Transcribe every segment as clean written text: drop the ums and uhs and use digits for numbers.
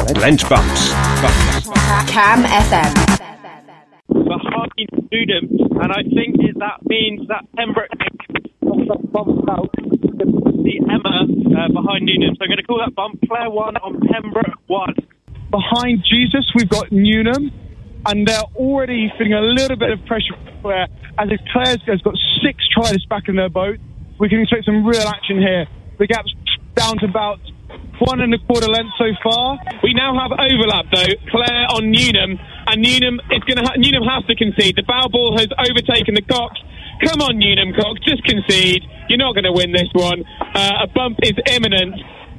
Lent Bumps. Cam FM. Behind Newnham, and I think that means that Pembroke bumps out the Emma behind Newnham. So I'm going to call that bump Clare 1 on Pembroke 1. Behind Jesus, we've got Newnham, and they're already feeling a little bit of pressure from Clare, as if Clare's got 6 trialists back in their boat. We can expect some real action here. The gap's down to about 1 1/4 length so far. We now have overlap though, Clare on Newnham, and Newnham has to concede. The bow ball has overtaken the Cox. Come on, Newnham Cox, just concede. You're not going to win this one. A bump is imminent.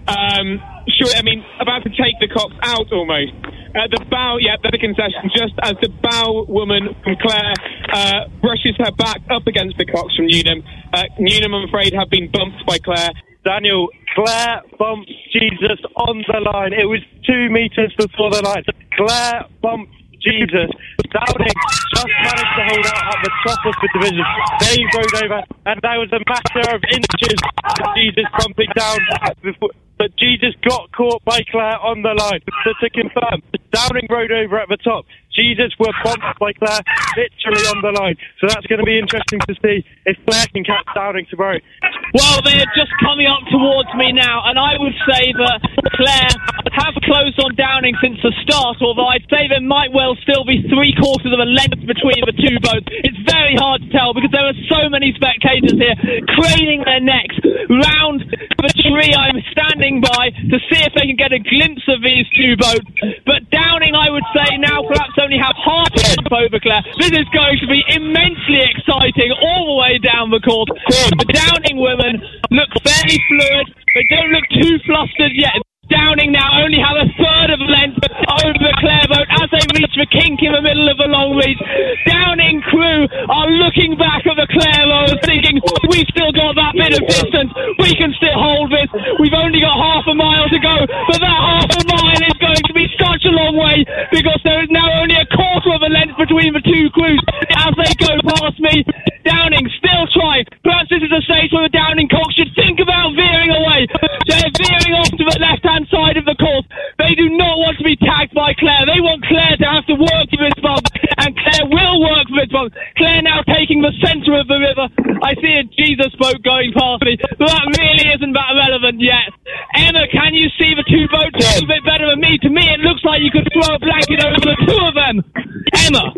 About to take the Cox out almost. The bow, there's a concession just as the bow woman from Clare brushes her back up against the Cox from Newnham. Newnham, I'm afraid, have been bumped by Clare. Daniel, Clare bumped Jesus on the line. It was 2 metres before the line. Clare bumped Jesus. Downing just managed to hold out at the top of the division. They rode over, and that was a matter of inches for Jesus bumping down before. But Jesus got caught by Clare on the line. So to confirm, Downing rode over at the top. Jesus were bumped by Clare literally on the line. So that's going to be interesting to see if Clare can catch Downing tomorrow. Well, they are just coming up towards me now, and I would say that Clare have closed on Downing since the start, although I'd say there might well still be 3/4 of a length between the two boats. It's very hard to tell because there are so many spectators here craning their necks round the tree I'm standing by to see if they can get a glimpse of these two boats. But Downing, I would say, now perhaps only have half a length over Clare. This is going to be immensely exciting all the way down the course. The Downing women look fairly fluid. They don't look too flustered yet. Downing now only have a third of length over the Clare boat as they reach the kink in the middle of the long reach. Downing crew are looking back at the Clare rowers thinking, we've still got that bit of distance, we can still hold this, we've only got half a mile to go, but that half a mile is going to be such a long way because there is now only a quarter of a length between the two crews as they go past me. Downing still trying. Perhaps this is a stage where the Downing Cox should think about veering away. They're veering off to the left-hand side of the course. They do not want to be tagged by Clare. They want Clare to have to work for this bump, and Clare will work for this bump. Clare now taking the centre of the river. I see a Jesus boat going past me, but that really isn't that relevant yet. Emma, can you see the two boats a little bit better than me? To me, it looks like you could throw a blanket over the two of them. Emma.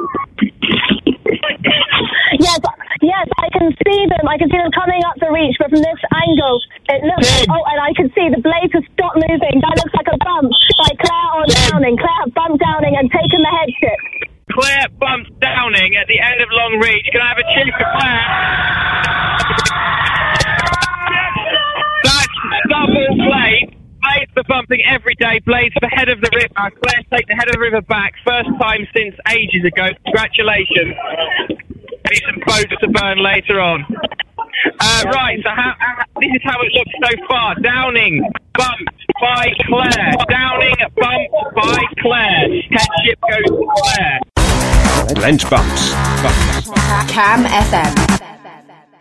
Yes, I can see them. I can see them coming up the reach, but from this angle, it looks and I can see the blades have stopped moving. That looks like a bump by Clare on Downing. Clare have bumped Downing and taken the headship. Clare bumps Downing at the end of long reach. Can I have a cheer for Clare? That's double Blades. Blades for bumping every day. Blades for head of the river. Clare take the head of the river back. First time since ages ago. Congratulations. Maybe some boats to burn later on. Right, so this is how it looks so far. Downing bumped by Clare. Downing bumped by Clare. Headship goes to Clare. Lent Bumps. Cam FM.